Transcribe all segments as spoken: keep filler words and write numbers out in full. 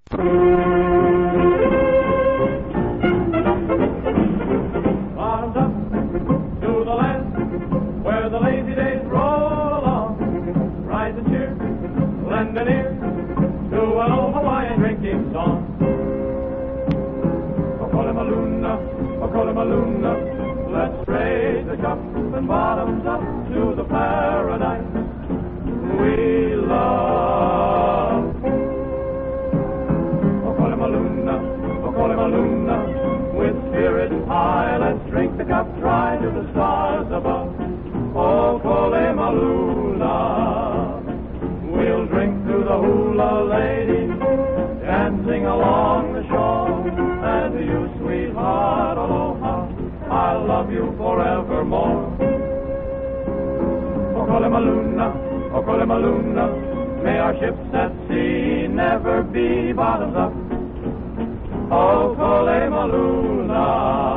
Bottoms up to the land where the lazy days roll on. Rise and cheer, lend an ear to an old Hawaiian drinking song. Okole-maluna, okole-maluna, let's raise the cup and bottoms up to the paradise we love. Okole-maluna, okole-maluna, with spirits high, let's drink the cup dry to the stars above. Okole-maluna, we'll drink to the hula lady, dancing along the shore, and to you, sweetheart, aloha, I love you forevermore. Okole-maluna, okole-maluna, may our ships at sea never be bottoms up. Okole-maluna.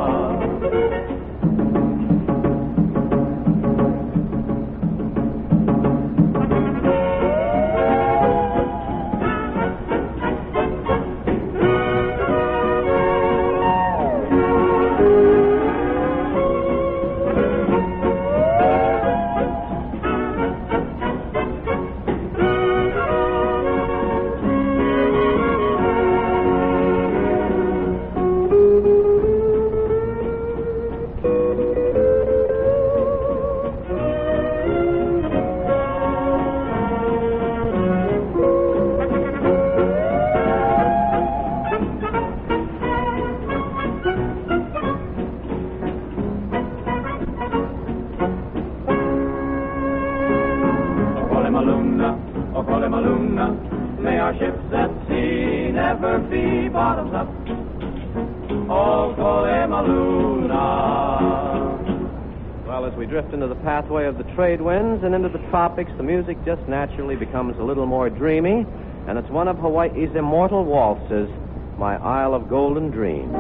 Okole-maluna, okole-maluna, may our ships at sea never be bottoms up. Okole-maluna. Well, as we drift into the pathway of the trade winds and into the tropics, the music just naturally becomes a little more dreamy, and it's one of Hawaii's immortal waltzes, My Isle of Golden Dreams.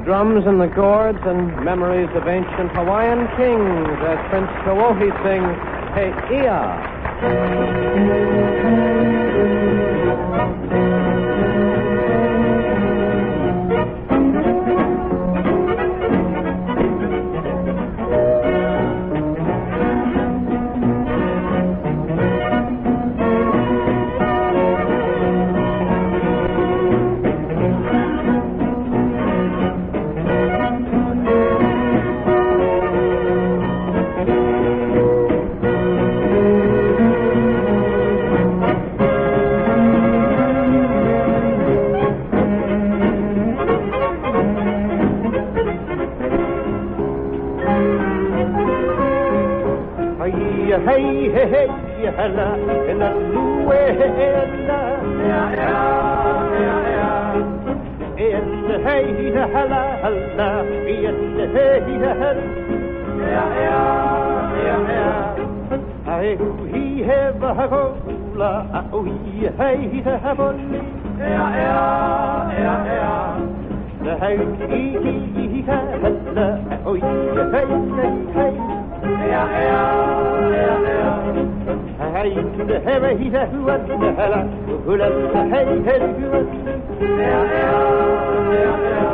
drums and the gourds and memories of ancient Hawaiian kings as Prince Kawohi sings He Ia. Hey, hey, hey, hella, in a luella. Yeah, yeah, yeah. In the hey, hella, hella, in the hey, hella. Yeah, yeah, yeah, yeah. I he have a cola, oh, he hey, have a yeah, yeah, yeah, yeah. The hey, he, he, hella, oh, he hey, hey, hey. Yeah, yeah, yeah, yeah. Hey, the hey, he has one, the hella, who let the hey, hey, yeah, yeah, yeah, yeah.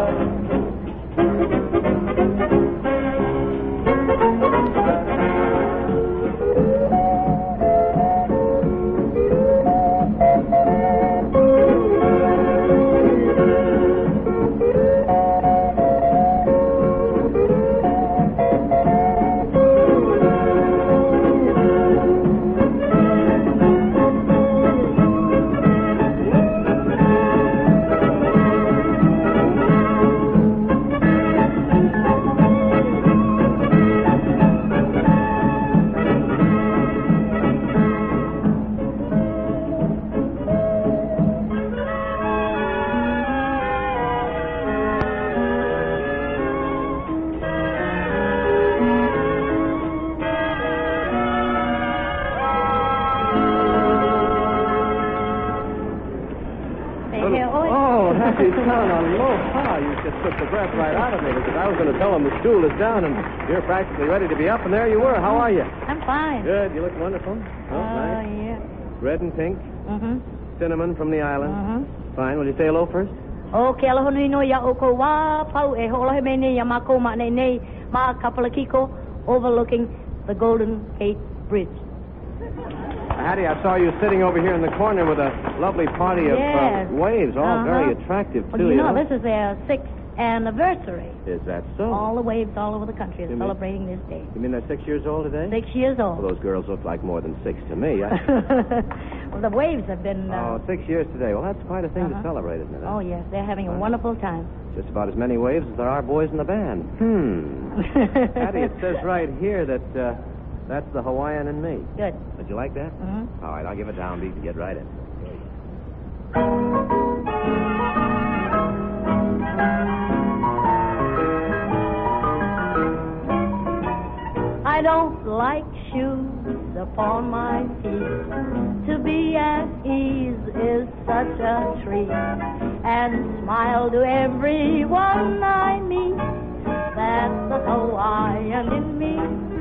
I was going to tell them the school is down, and you're practically ready to be up, and there you were. How are you? I'm fine. Good. You look wonderful. Oh, uh, nice. Yeah. Red and pink. Mm-hmm. Cinnamon from the island. Mm-hmm. Fine. Will you say hello first? Okay, aloha nui no ya oko wa pau e holohe me ne ya mako ma ne ne ma kapalakiko overlooking the Golden Gate Bridge. Hattie, I saw you sitting over here in the corner with a lovely party of yes. uh, waves, all uh-huh. very attractive, well, too. You know, you know, this is their sixth anniversary. Is that so? All the waves all over the country are You celebrating mean, this day. You mean they're six years old today? Six years old. Well, those girls look like more than six to me. I... Well, the waves have been... Uh... Oh, six years today. Well, that's quite a thing uh-huh. to celebrate, isn't it? Oh, yes. They're having a uh, wonderful time. Just about as many waves as there are boys in the band. Hmm. Hattie, it says right here that uh, that's the Hawaiian in me. Good. Did you like that? Mm-hmm. All right, I'll give it downbeat and get right in. I don't like shoes upon my feet. To be at ease is such a treat. And smile to everyone I meet. That's the Hawaiian in me.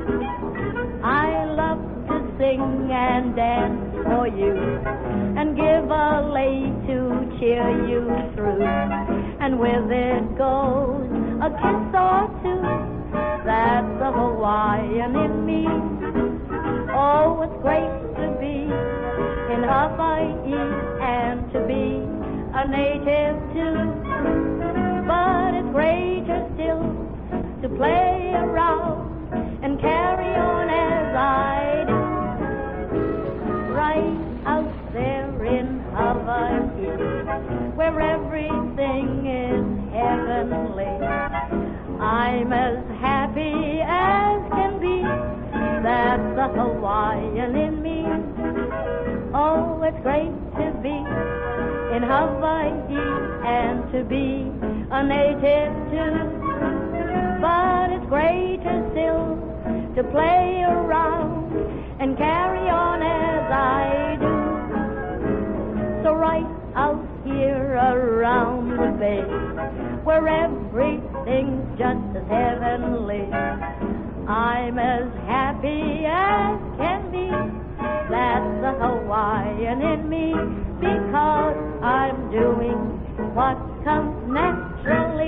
I love to sing and dance for you. And give a lay to cheer you through. And with it goes a kiss or two. That's the Hawaiian in me. Oh, it's great to be in Hawaii and to be a native too. But it's greater still to play around and carry on as I do. Right out there in Hawaii, where everything is heavenly. I'm as happy as can be. That's the Hawaiian in me. Oh, it's great to be in Hawaii and to be a native too. But it's greater still to play around and carry on as I do. So right out here around the bay, where every everything's just as heavenly. I'm as happy as can be. That's the Hawaiian in me, because I'm doing what comes naturally.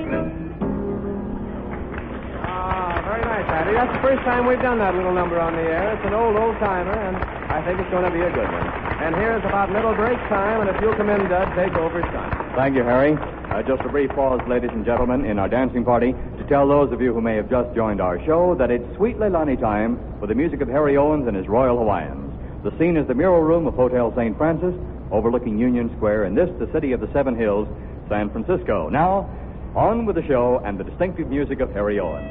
Ah, very nice, Patty. That's the first time we've done that little number on the air. It's an old, old-timer, and I think it's going to be a good one. And here's about middle break time, and if you'll come in, Dud, take over, son. Thank you, Harry. Uh, just a brief pause, ladies and gentlemen, in our dancing party to tell those of you who may have just joined our show that it's Sweet Leilani time for the music of Harry Owens and his Royal Hawaiians. The scene is the mural room of Hotel Saint Francis, overlooking Union Square, and this, the city of the Seven Hills, San Francisco. Now, on with the show and the distinctive music of Harry Owens.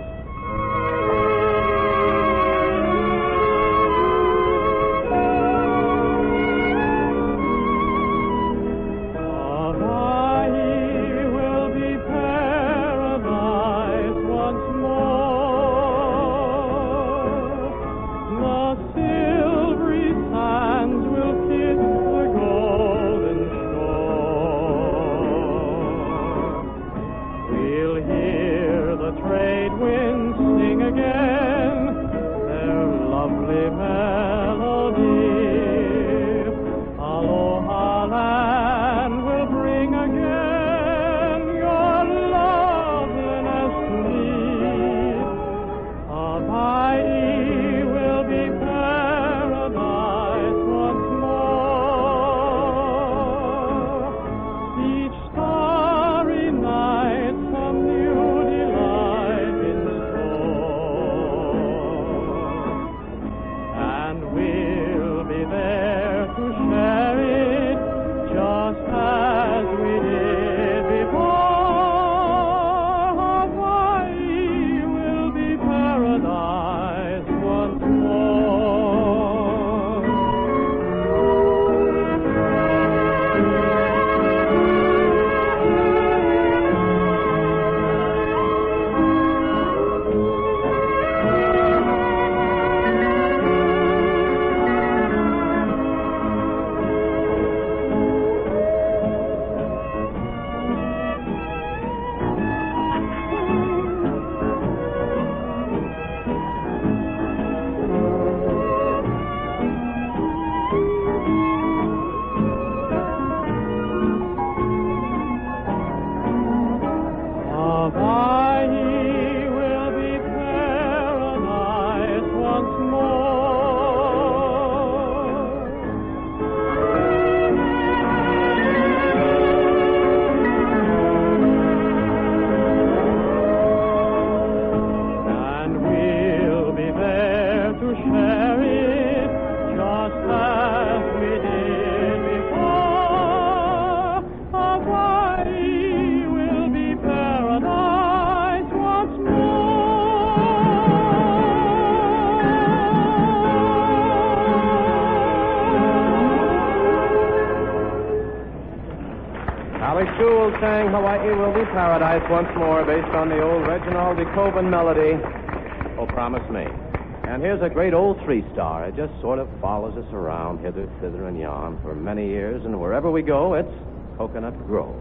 Sang Hawaii Will Be Paradise once more, based on the old Reginald de Koven melody, Oh, Promise Me. And here's a great old three-star. It just sort of follows us around hither, thither, and yon for many years, and wherever we go, it's Coconut Grove.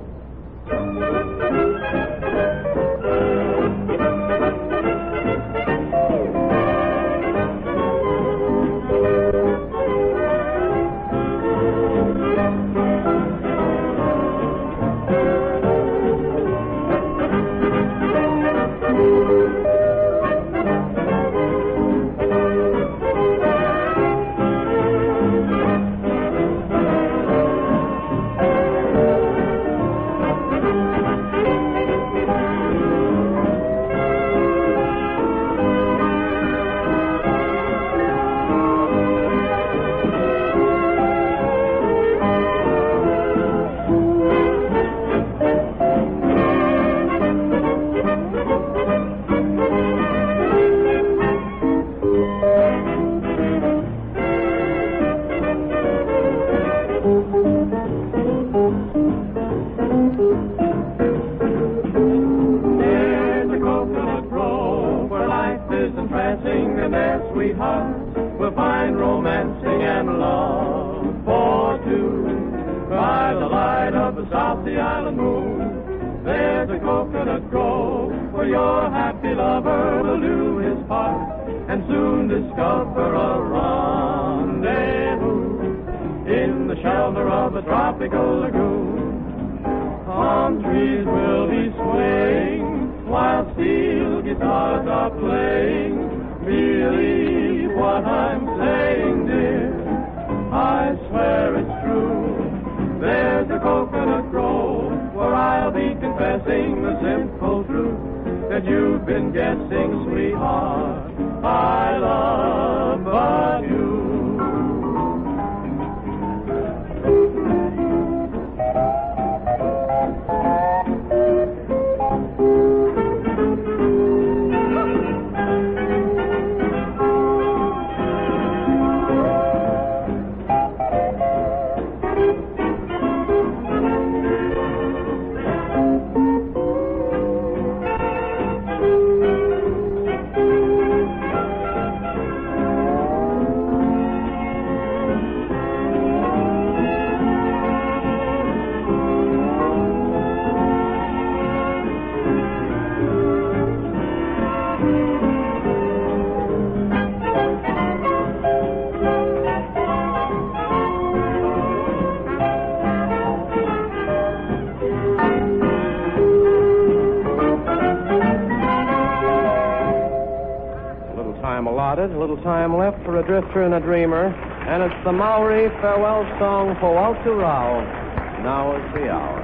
South the island moon. There's a coconut grove where where your happy lover will do his part and soon discover a rendezvous in the shelter of a tropical lagoon. Palm trees will be swaying while steel guitars are playing. Believe what I'm saying, dear, I swear it's true. There's a coconut grove where I'll be confessing the simple truth that you've been guessing, sweetheart. I love but you. A little time left for a drifter and a dreamer, and it's the Maori farewell song for Walter Rao. Now is the hour.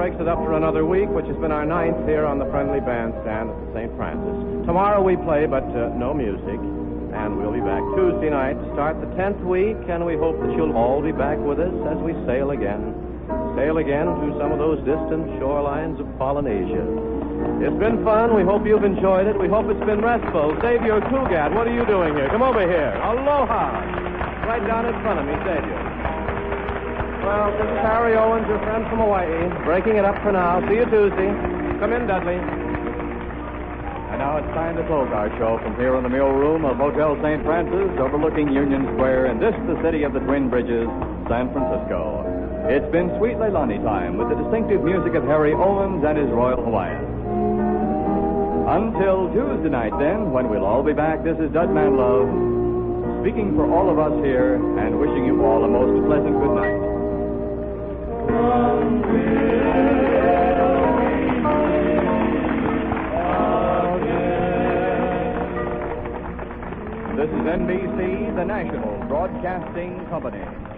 breaks it up for another week, which has been our ninth here on the Friendly Bandstand at the Saint Francis. Tomorrow we play, but uh, no music. And we'll be back Tuesday night to start the tenth week, and we hope that you'll all be back with us as we sail again. Sail again to some of those distant shorelines of Polynesia. It's been fun. We hope you've enjoyed it. We hope it's been restful. Xavier Cugat, what are you doing here? Come over here. Aloha. Right down in front of me, Xavier. Well, this is Harry Owens, your friend from Hawaii, breaking it up for now. See you Tuesday. Come in, Dudley. And now it's time to close our show from here in the Mule Room of Hotel Saint Francis, overlooking Union Square, and this the city of the Twin Bridges, San Francisco. It's been Sweet Leilani time with the distinctive music of Harry Owens and his Royal Hawaiians. Until Tuesday night, then, when we'll all be back, this is Dud Manlove, speaking for all of us here and wishing you all a most pleasant good night. This is N B C, the National Broadcasting Company.